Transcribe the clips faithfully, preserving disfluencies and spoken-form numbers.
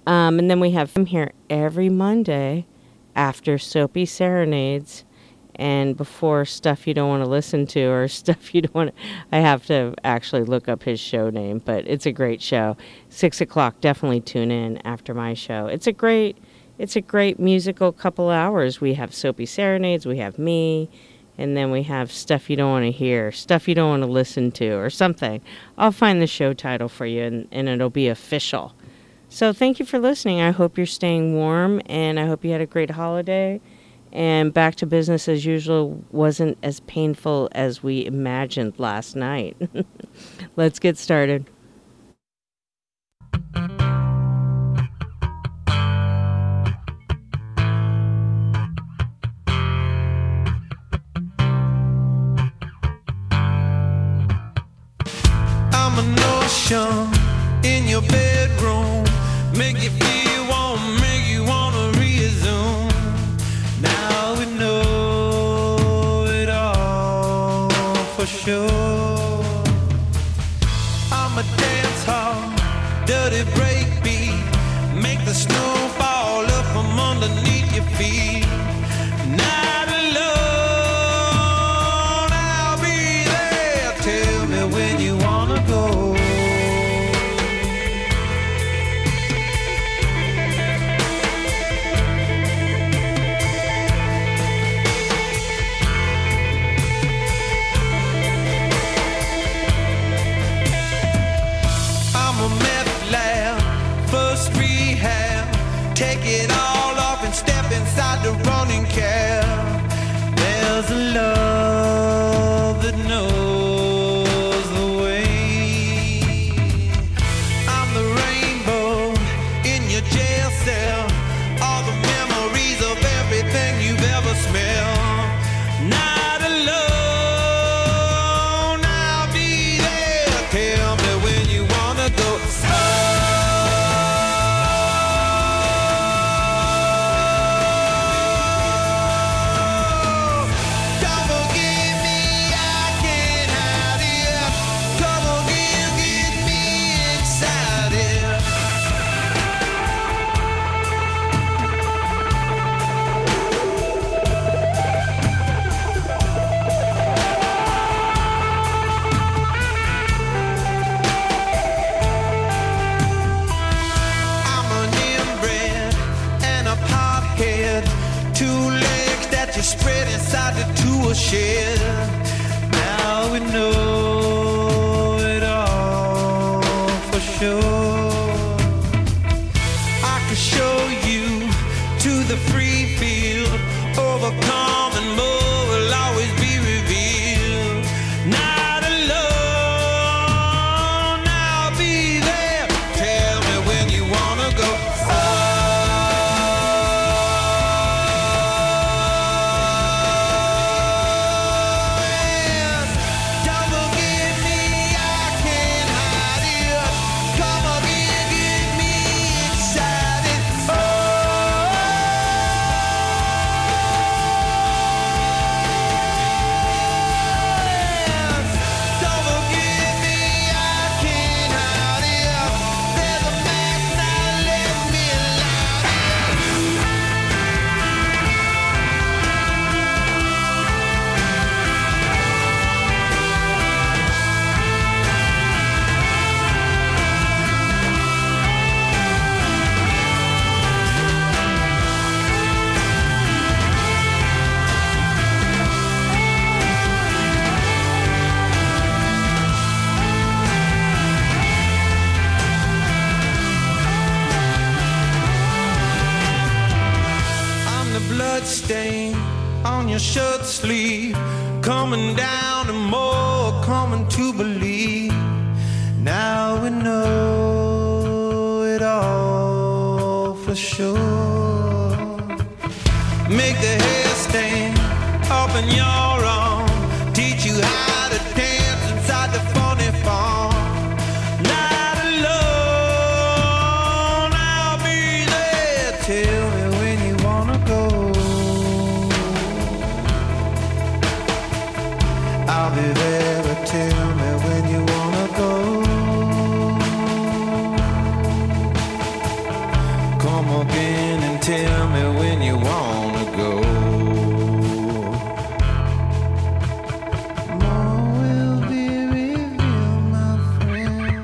Um, and then we have him here every Monday after Soapy Serenades and before Stuff You Don't Want to Listen To or Stuff You Don't Want to... I have to actually look up his show name, but it's a great show. Six o'clock, definitely tune in after my show. It's a great, it's a great musical couple hours. We have Soapy Serenades, we have me, and then we have Stuff You Don't Want to Hear, Stuff You Don't Want to Listen To, or something. I'll find the show title for you, and, and it'll be official. So thank you for listening. I hope you're staying warm, and I hope you had a great holiday. And back to business as usual wasn't as painful as we imagined last night. Let's get started. I'm a notion in your bedroom, make you feel warm, make you wanna resume. Now we know it all for sure. I'm a dance hall, dirty breakbeat, make the snow fall up from underneath your feet. Not alone, I'll be there. Tell me when you wanna go. Take it all off and step inside the running cab. There's a love that knows the way. I'm the rainbow in your jail cell, all the memories of everything you've ever smelled. Not alone, I'll be there. Tell me when you wanna go. Spread inside the tool shed. Now we know it all for sure. I can show you to the free field. Overcome and more will always be revealed. Not alone, I'll be there. Tell me when you wanna go. Stain on your shirt sleeve, coming down and more, coming to believe. Now we know it all for sure. Make the hair stain up in your arm, teach you how to dance inside the funny farm. Not alone, I'll be there. Tell me when you wanna go. I'll be there, but tell me when you wanna go. walk in and tell me when you wanna go. More will be revealed, my friend.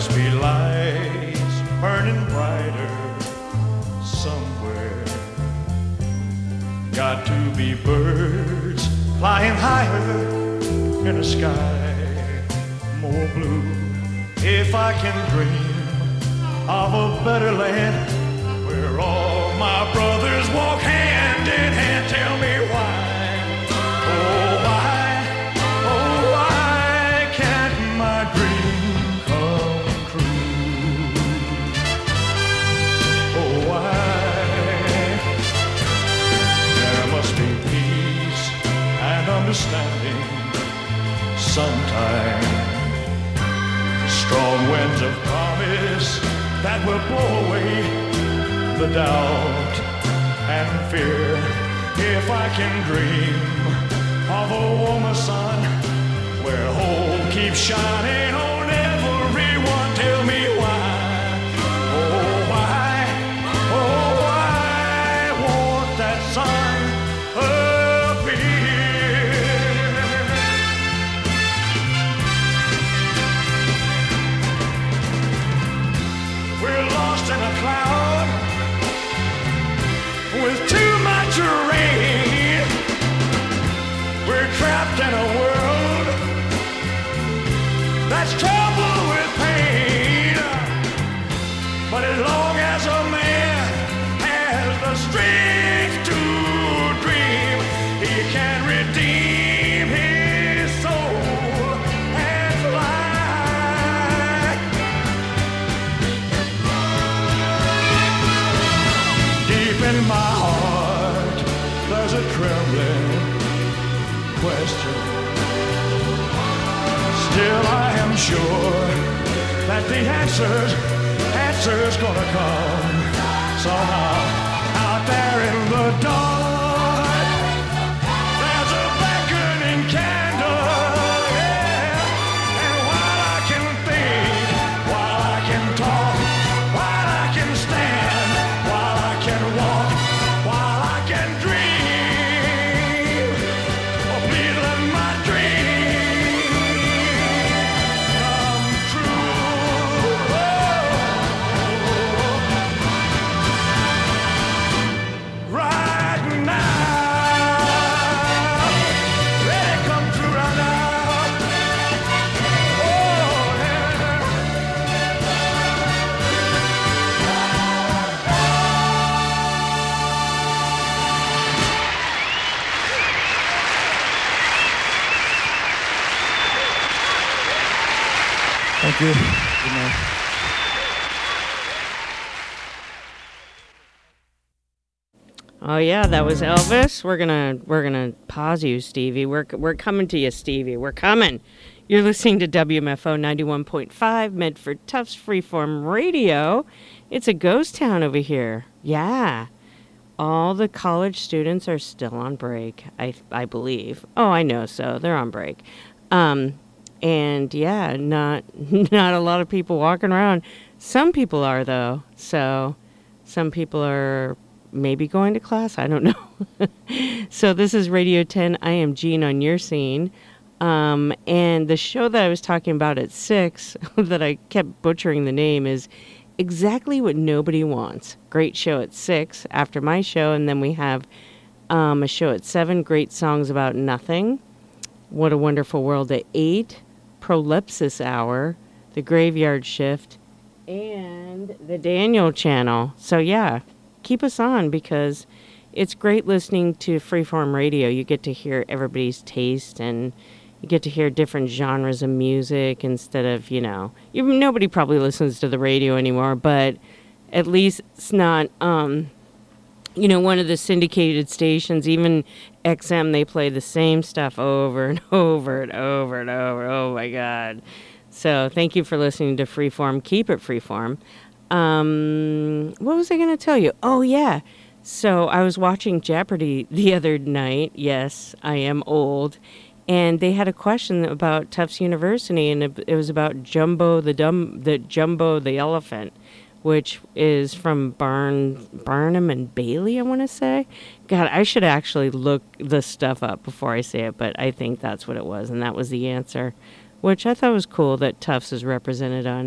must be lights burning brighter somewhere. Got to be birds flying higher in a sky more blue. If I can dream of a better land where all my brothers walk hand in hand, tell me why, oh why, oh why can't my dream come true? Oh why? There must be peace and understanding sometime. Strong winds of promise that will blow away the doubt and fear. If I can dream of a warmer sun where hope keeps shining on everyone, tell me why, oh why, oh why won't that sun appear? We're lost in a cloud with too much rain. We're trapped in a world that's troubled with pain. But as long as a man has the strength to dream, he can redeem his soul and fly. Deep in my heart, there's a trembling question. Still I am sure that the answers, answers gonna come somehow. Out there in the dark, there's a beckoning candle, yeah. And while I can think, while I can talk, while I can stand, while I can walk, while I can dream, oh please let my dream come true. Right now, let it come true right now. Oh, yeah. Thank you. Good night. Oh yeah, that was Elvis. We're gonna we're gonna pause you, Stevie. We're we're coming to you, Stevie. We're coming. You're listening to W M F O ninety-one point five Medford Tufts Freeform Radio. It's a ghost town over here. Yeah, all the college students are still on break. I I believe. Oh, I know so. They're on break. Um, and yeah, not not a lot of people walking around. Some people are though. So some people are maybe going to class. I don't know. So this is Radio ten. I am Jean on your scene. Um, and the show that I was talking about at six, that I kept butchering the name, is Exactly What Nobody Wants. Great show at six after my show. And then we have um, a show at seven, Great Songs About Nothing. What a Wonderful World at eight, Prolepsis Hour, The Graveyard Shift, and the Daniel Channel. So yeah, keep us on because it's great listening to Freeform Radio. You get to hear everybody's taste and you get to hear different genres of music instead of, you know, you, nobody probably listens to the radio anymore, but at least it's not, um, you know, one of the syndicated stations, even X M, they play the same stuff over and over and over and over. Oh, my God. So thank you for listening to Freeform. Keep it Freeform. Um, what was I going to tell you? Oh, yeah. So I was watching Jeopardy the other night. Yes, I am old. And they had a question about Tufts University, and it, it was about Jumbo the dumb, the Jumbo the elephant, which is from Barn, Barnum and Bailey, I want to say. God, I should actually look the stuff up before I say it, but I think that's what it was, and that was the answer, which I thought was cool that Tufts is represented on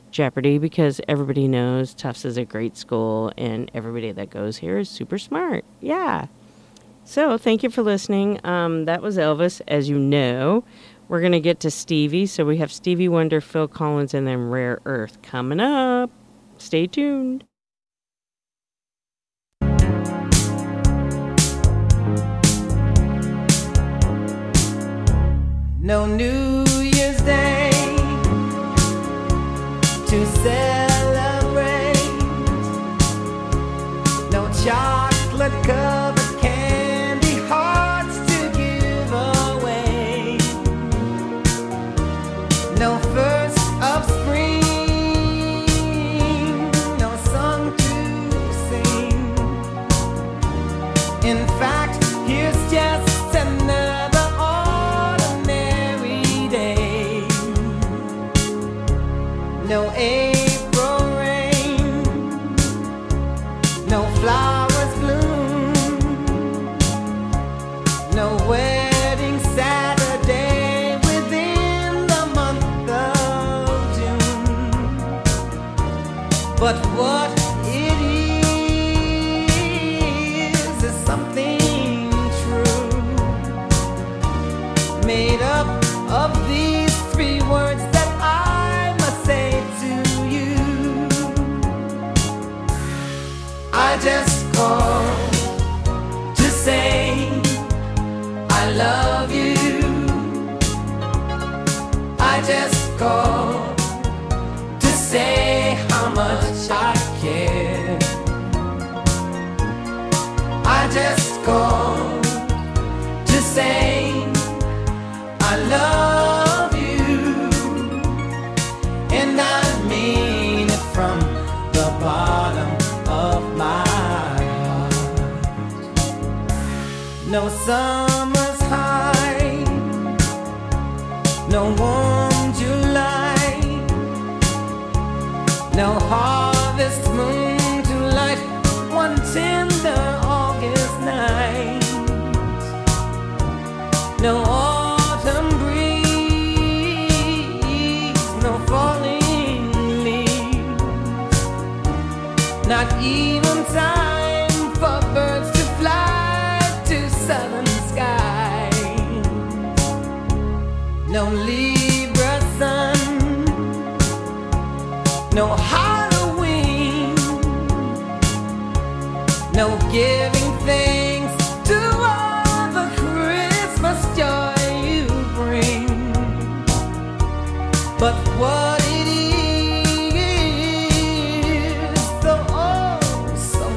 Jeopardy because everybody knows Tufts is a great school and everybody that goes here is super smart. Yeah. So thank you for listening. Um, that was Elvis, as you know. We're going to get to Stevie. So we have Stevie Wonder, Phil Collins, and then Rare Earth coming up. Stay tuned. No New Year's Day to celebrate. No chocolate covered candy hearts to give away. No first of spring, no song to sing. In fact, here's just another ordinary day. No April rain, no flowers bloom, no wedding Saturday within the month of June. But what it is is something true, made up of these three words that I must say to you. I just called to say I love you. I just called to say how much I care. I just called to say I love you, and I mean it from the bottom of my heart. No summer's high, no warm July, no harvest moon to light one tender August night. No autumn breeze, no falling leaves, not even time for birds to fly to southern skies. No Libra sun, no Halloween, no giving thanks to all the Christmas joy you bring. But what it is, so oh so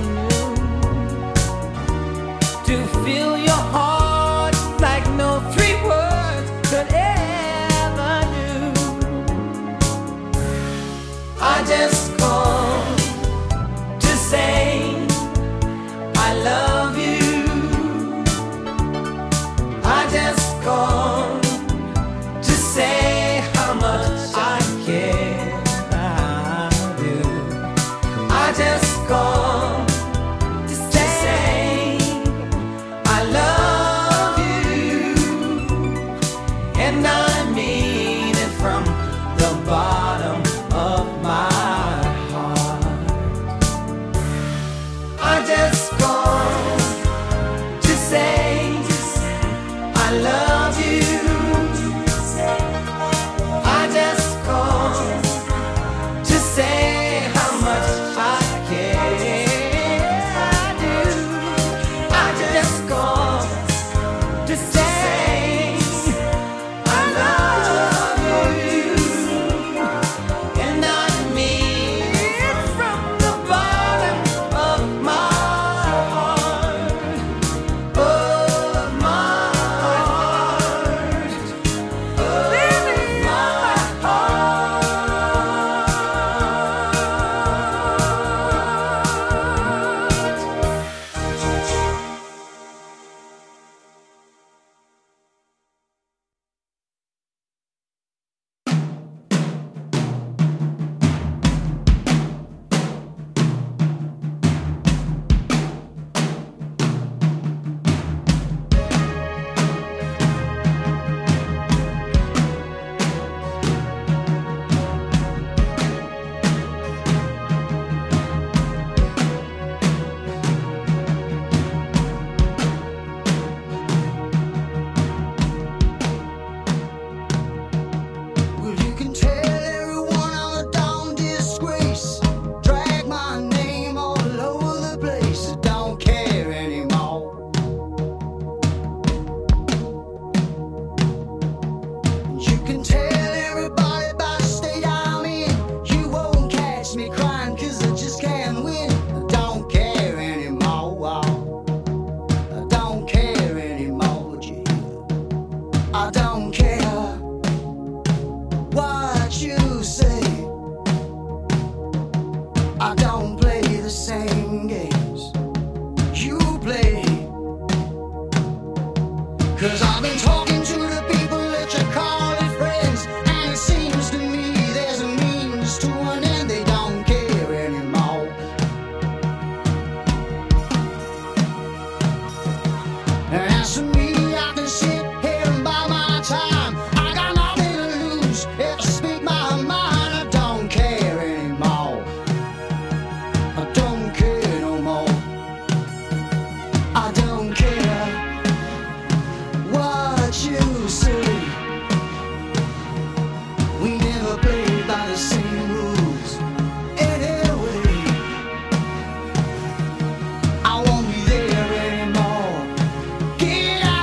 new, to fill your heart like no three words could ever do. I just called to say I love you. I just called to say how much I care. I do. I just called to say I love you, and I mean it from the bottom of my heart. I just called to say I love you. I just called to say how much I care. I do. I just called to say I love you, and I mean it from the bottom of my heart, of my heart. 'Cause I've been talking to the people that you call it friends, and it seems to me there's a means to an end. They don't care anymore. And as for me, I can sit here and buy my time. I got nothing to lose if I speak my mind. I don't care anymore. I don't care no more. I don't care what you say. We never played by the same rules anyway. I won't be there anymore. Get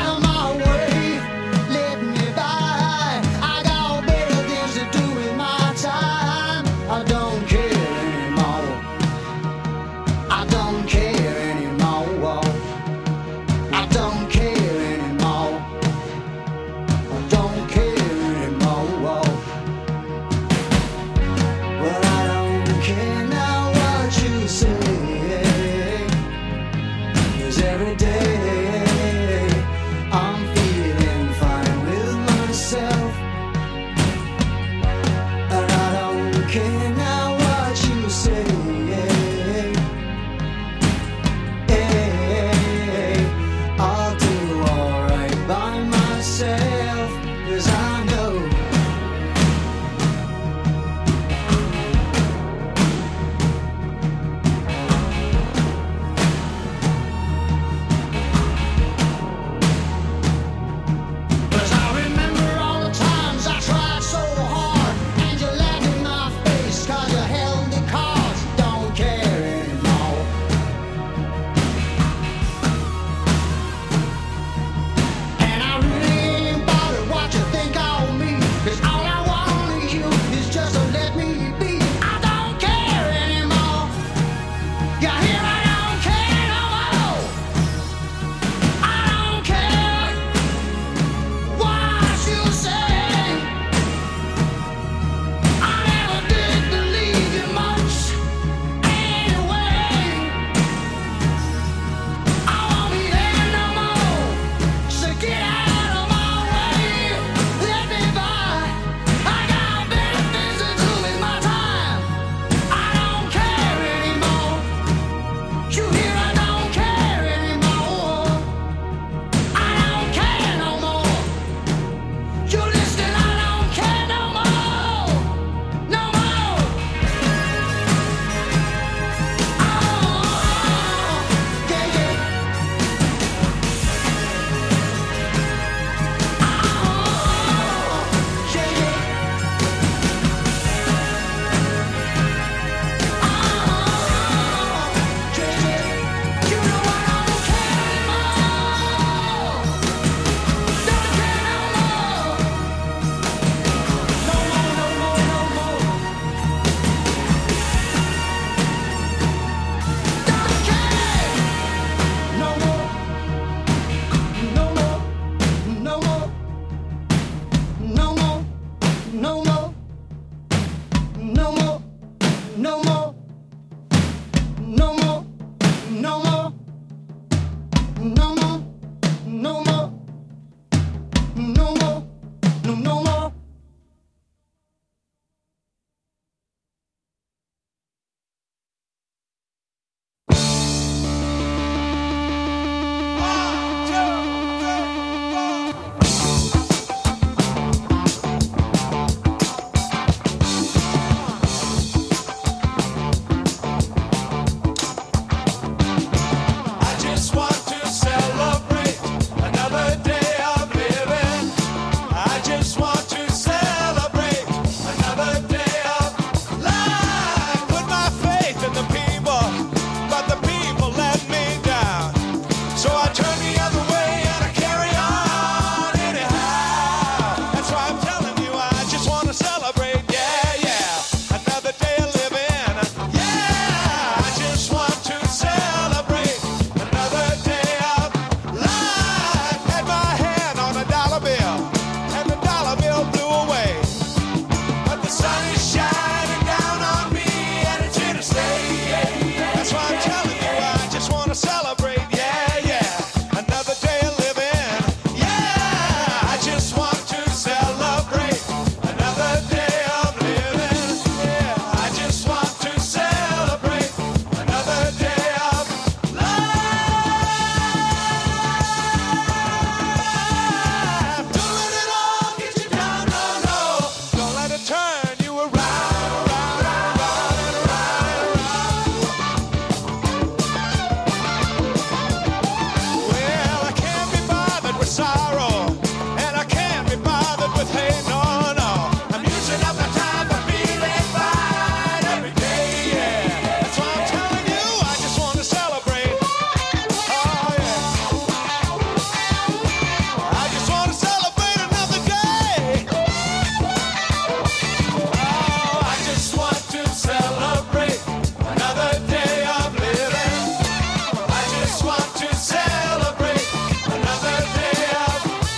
sorrow, and I can't be bothered with hate, no, no. I'm using up my time for feeling fine every day, yeah. That's why I'm telling you, I just want to celebrate. Oh, yeah. I just want to celebrate another day. Oh, I just want to celebrate another day of living. I just want to celebrate another day of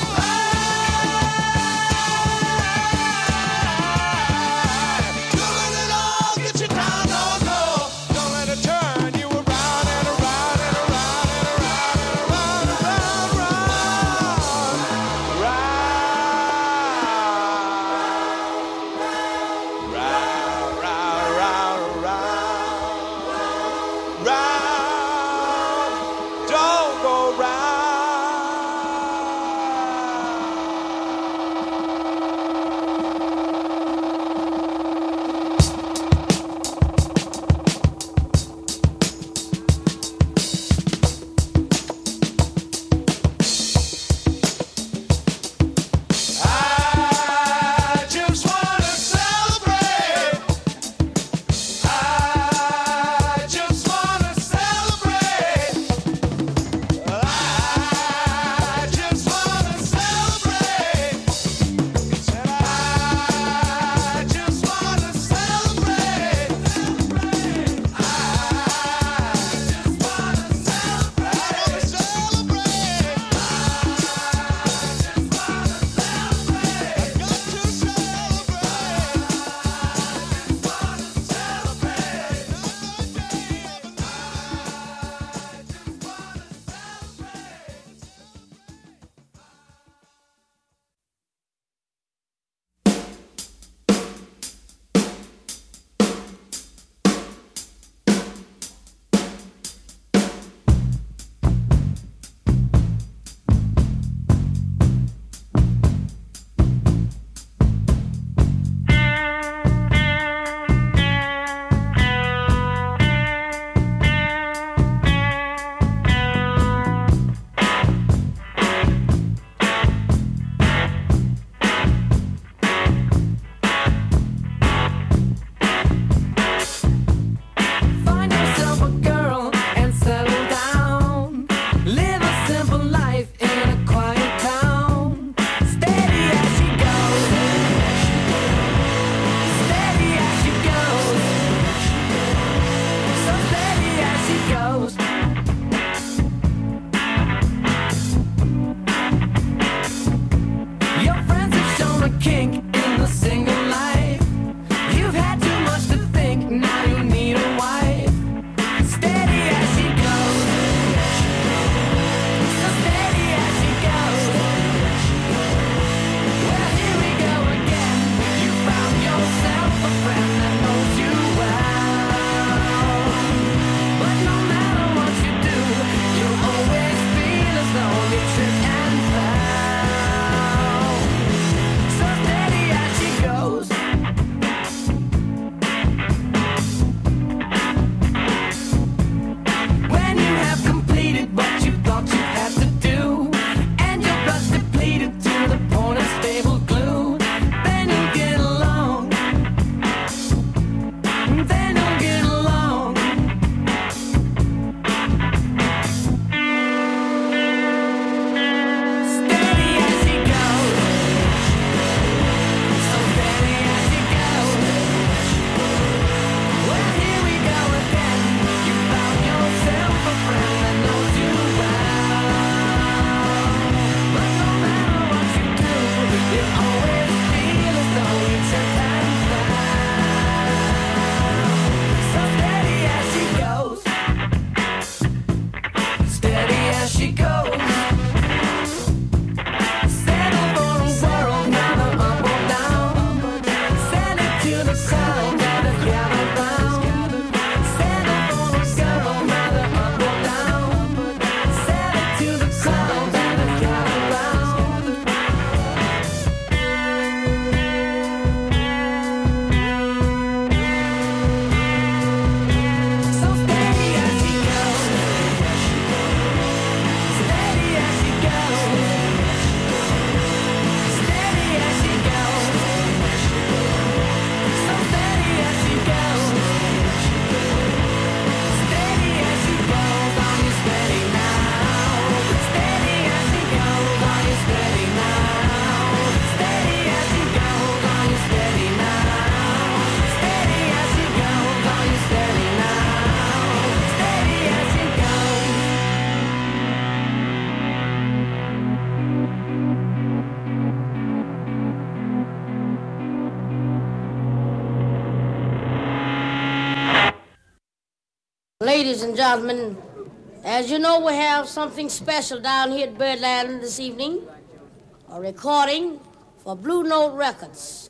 Ladies and gentlemen, as you know, we have something special down here at Birdland this evening. A recording for Blue Note Records.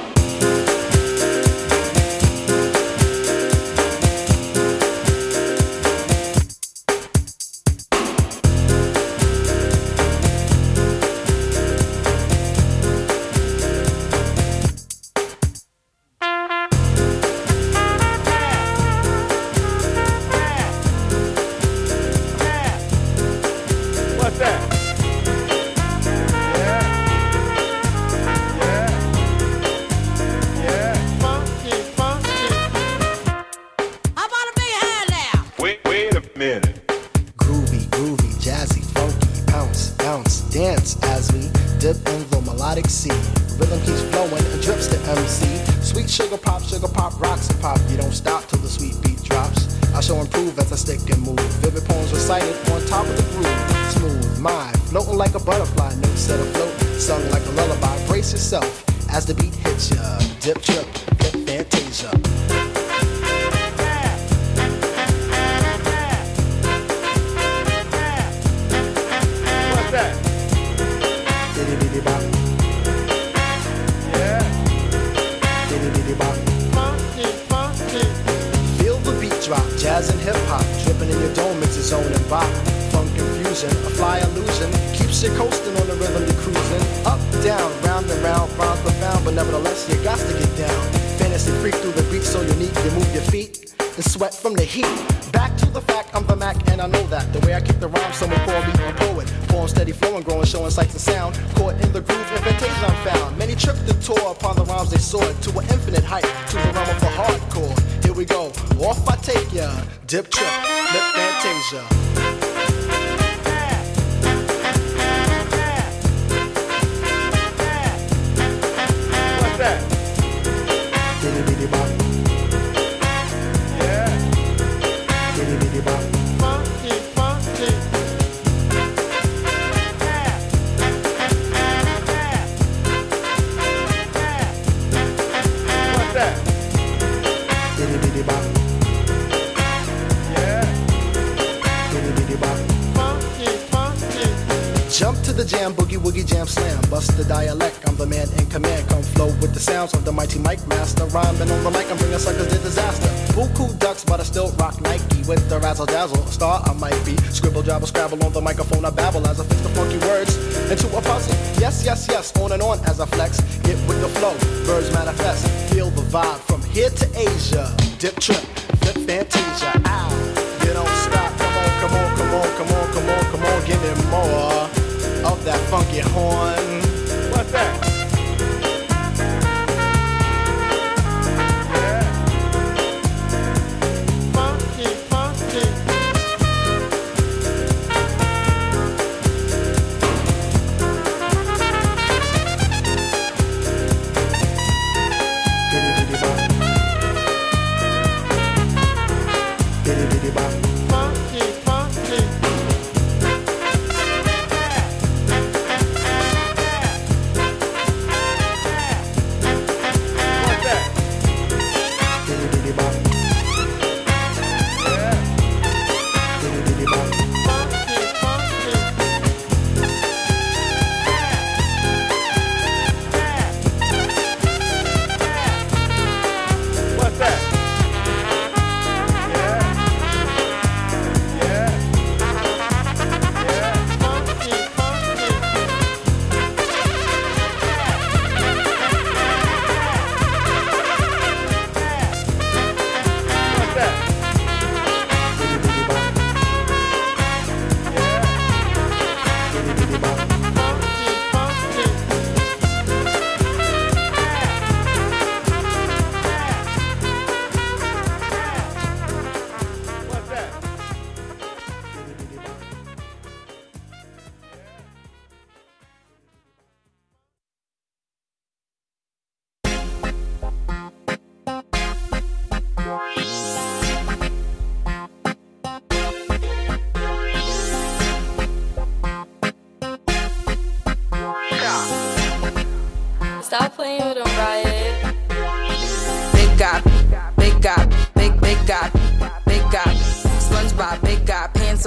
As the beat hits ya, dip, trip, flip, fantasia. What's that? Diddy diddy bop. Yeah. Diddy diddy bop. Funky, funky. Feel the beat drop, jazz and hip hop, dripping in your dome, it's a zone and bop. Funk confusion, a fly illusion, keeps you coasting on the rhythm you're cruising. Up, down, round and round, rhymes profound, but nevertheless you got to get down. Fantasy freak through the beat so unique, you move your feet and sweat from the heat. Back to the fact, I'm the Mac and I know that. The way I kick the rhyme, someone call me a poet. Poem steady flowing, growing, showing sights and sound. Caught in the groove, invitation I'm found. Many tripped the tour upon the rhymes they soared to an infinite height, to the realm of the hardcore. Here we go, off I take ya, dip, trip, flip, fantasia. Diddy diddy bop. Yeah. Diddy diddy bop. Funky, funky. What's that? Diddy diddy bop. Yeah. Diddy diddy bop. Funky, funky. Jump to the jam, boogie woogie jam slam. Bust the dialect, I'm the man in command. Come flow with the sounds of the mighty Mike Master. Rhyming on the mic, I'm bringing suckers to disaster. Buku ducks, but I still rock Nike. With the razzle dazzle, a star I might be. Scribble, jabble, scrabble on the microphone, I babble as I fix the funky words into a puzzle. Yes, yes, yes, on and on as I flex. Get with the flow, birds manifest. Feel the vibe from here to Asia. Dip, trip, flip, fantasia. Ow, you don't stop. Come on, come on, come on, come on, come on, come on. Give me more of that funky horn. What's that? Funky, funky.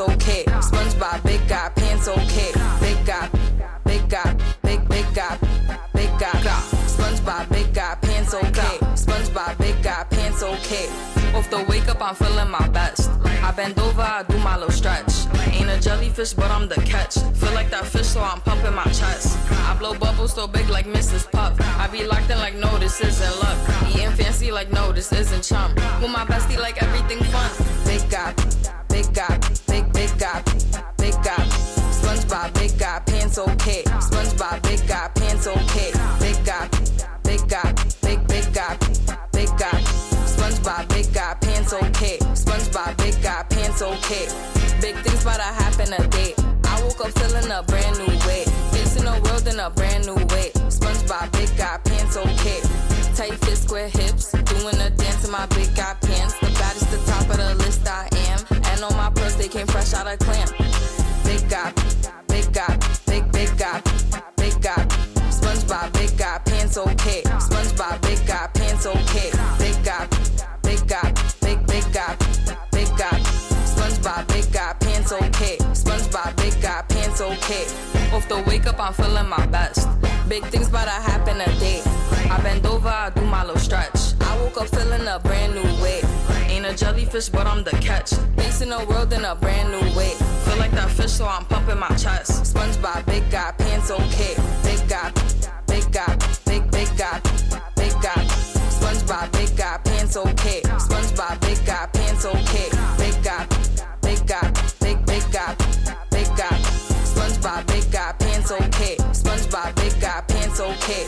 okay. SpongeBob, big guy, pants okay. Big guy, big guy, big, big guy, big guy. SpongeBob, big guy, pants okay. SpongeBob, big guy, pants okay. Off the wake up, I'm feeling my best. I bend over, I do my little stretch. Ain't a jellyfish, but I'm the catch. Feel like that fish, so I'm pumping my chest. I blow bubbles so big like Missus Puff. I be locked in like, no, this isn't luck. Eating fancy like, no, this isn't chump. With my bestie like everything fun. Big guy, big guy, big, big guy, big guy. SpongeBob, big guy, pants okay. SpongeBob, big guy, pants okay. Big guy, big guy, big, big guy, big guy. SpongeBob, big guy, pants okay. SpongeBob, big guy, pants okay. Big things bout to happen a day. I woke up feeling a brand new way. Facing the world in a brand new way. SpongeBob, big guy, pants okay. Tight fit, square hips. Doing a dance in my big guy pants. The baddest, the top of the list I am. And on my purse, they came fresh out of clamp. Big guy, big guy, big, big guy, big guy. SpongeBob, big guy, pants okay. SpongeBob, big guy, pants okay. Big guy, big guy, big, big guy, big guy. SpongeBob, big guy, pants okay. SpongeBob, big guy, pants okay. Off the wake up, I'm feeling my best. Big things bout to happen a day. I bend over, I do my little stretch. I woke up feeling a brand new way. Ain't a jellyfish, but I'm the catch. Facing the world in a brand new way. Feel like that fish, so I'm pumping my chest. SpongeBob, big guy, pants okay. Big guy, big guy, big, big guy, big guy. SpongeBob, big guy, pants okay. SpongeBob, big guy, pants okay. Big guy, big guy, big, big guy, big guy. SpongeBob, big guy, pants okay. SpongeBob, big guy, pants okay.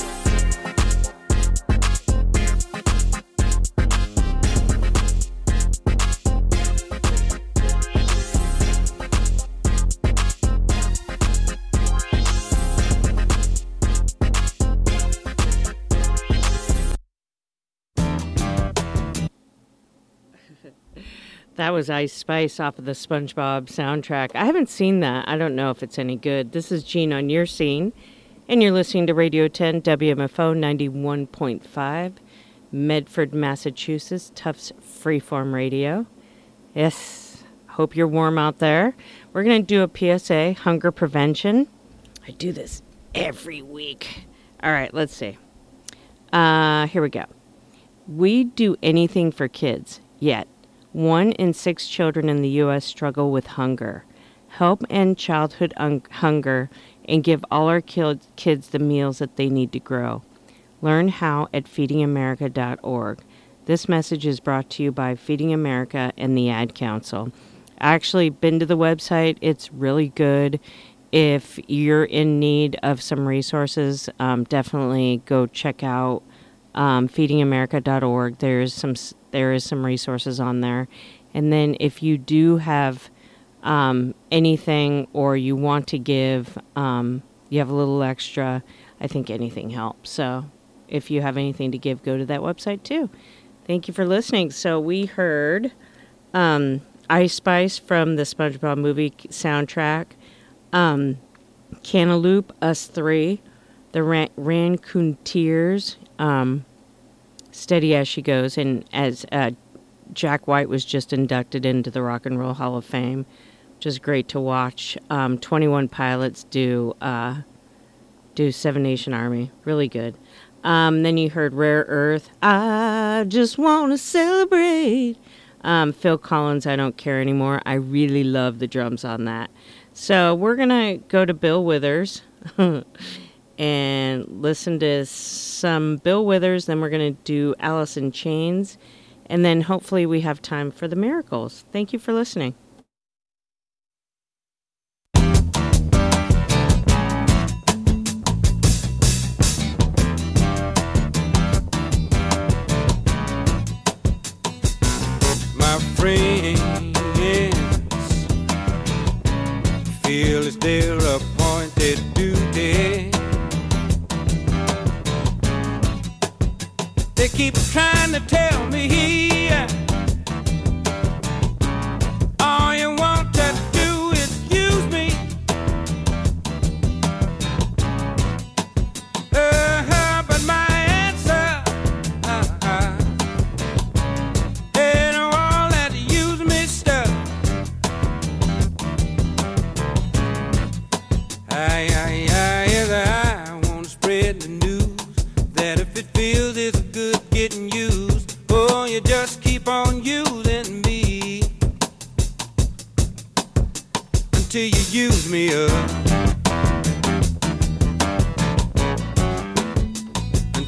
That was Ice Spice off of the SpongeBob soundtrack. I haven't seen that. I don't know if it's any good. This is Gene on your scene, and you're listening to Radio ten, W M F O ninety-one point five, Medford, Massachusetts, Tufts Freeform Radio. Yes, hope you're warm out there. We're going to do a P S A, hunger prevention. I do this every week. All right, let's see. Uh, here we go. We do anything for kids, yet one in six children in the U S struggle with hunger. Help end childhood un- hunger and give all our ki- kids the meals that they need to grow. Learn how at feeding america dot org. This message is brought to you by Feeding America and the Ad Council. I actually been to the website. It's really good. If you're in need of some resources, um, definitely go check out um, feeding america dot org. There's some there is some resources on there. And then if you do have um, anything or you want to give, um, you have a little extra, I think anything helps. So if you have anything to give, go to that website too. Thank you for listening. So we heard um, Ice Spice from the SpongeBob movie soundtrack, um, Cantaloupe, Us Three, the Ran- Rancoonteers, um, Steady As She Goes, and as uh, Jack White was just inducted into the Rock and Roll Hall of Fame, which is great to watch. Um, twenty-one Pilots do uh, do Seven Nation Army, really good. Um, then you heard Rare Earth, I Just Want to Celebrate. Um, Phil Collins, I Don't Care Anymore. I really love the drums on that. So we're going to go to Bill Withers and listen to some Bill Withers. Then we're going to do Alice in Chains. And then hopefully we have time for the Miracles. Thank you for listening. My friends feel it's their appointed duty. They keep trying to tell me all you want to do is use me. Uh-huh, but my answer uh-huh, ain't all that use me stuff.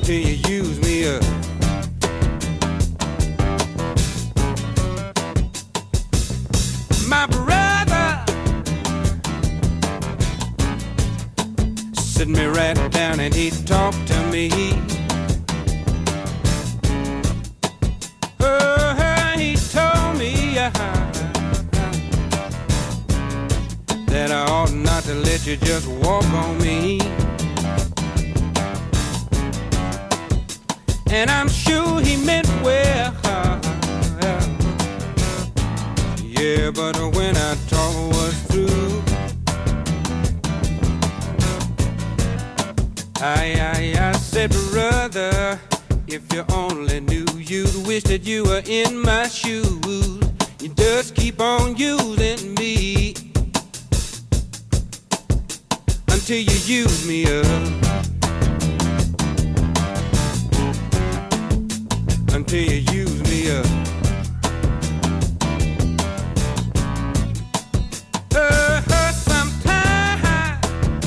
until you use me up. My brother sit me right down and he talked to me. Oh, he told me uh, that I ought not to let you just walk on me. And I'm sure he meant well. Yeah, but when I talk was through, I, I, I said, brother, if you only knew, you'd wish that you were in my shoes. You just keep on using me until you use me up. Until you use me up. Uh, uh, sometimes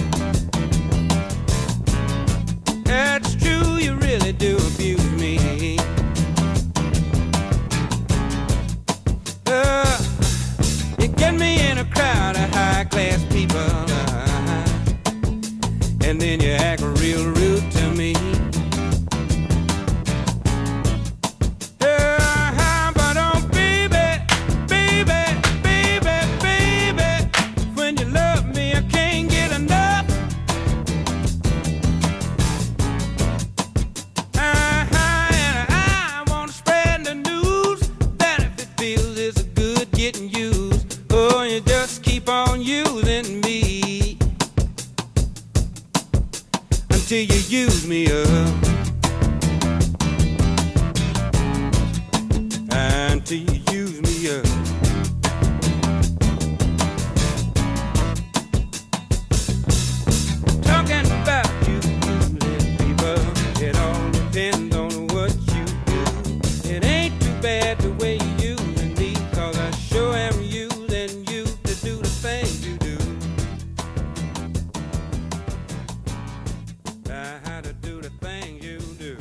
it's true, you really do abuse me. Uh, you get me in a crowd of high-class people, uh, and then you act real rude to me. Until you use me up, until you use me up. Talking about you using people, it all depends on what you do. It ain't too bad the way you using me, cause I sure am using you to do the things you do. How to do the thing you do.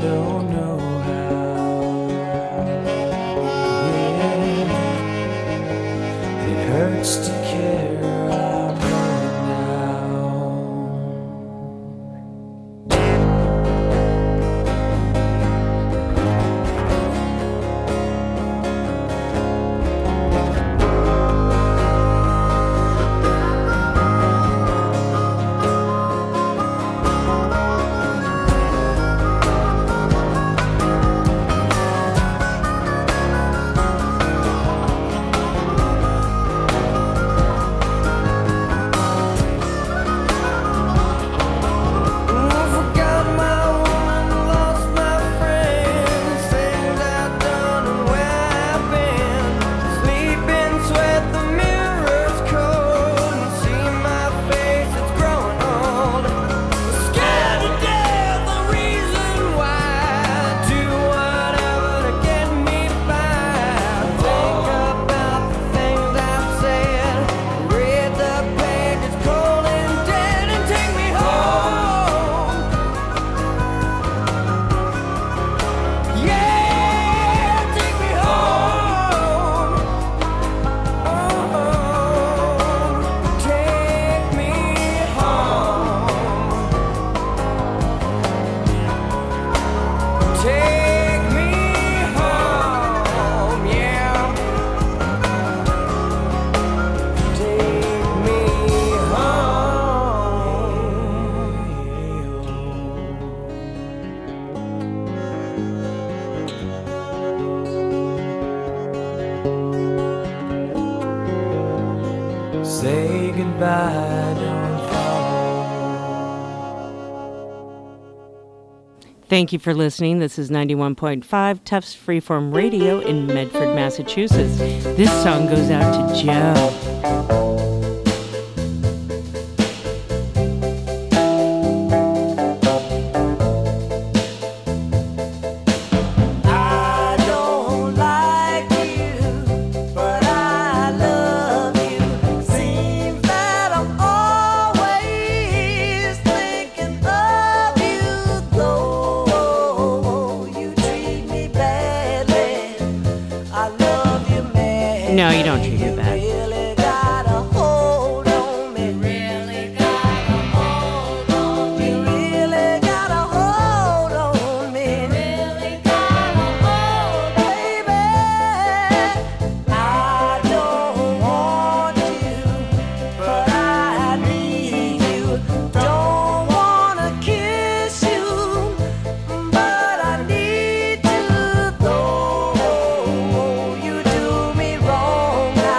don't know how. Yeah, it hurts to care. I'm going now. Say goodbye, don't Thank you for listening. This is ninety-one point five Tufts Freeform Radio in Medford, Massachusetts. This song goes out to Joe. No, you don't treat me bad. wrong.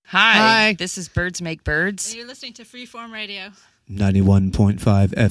Hi, Hi. This is Birds Make Birds. And you're listening to Freeform Radio. ninety-one point five F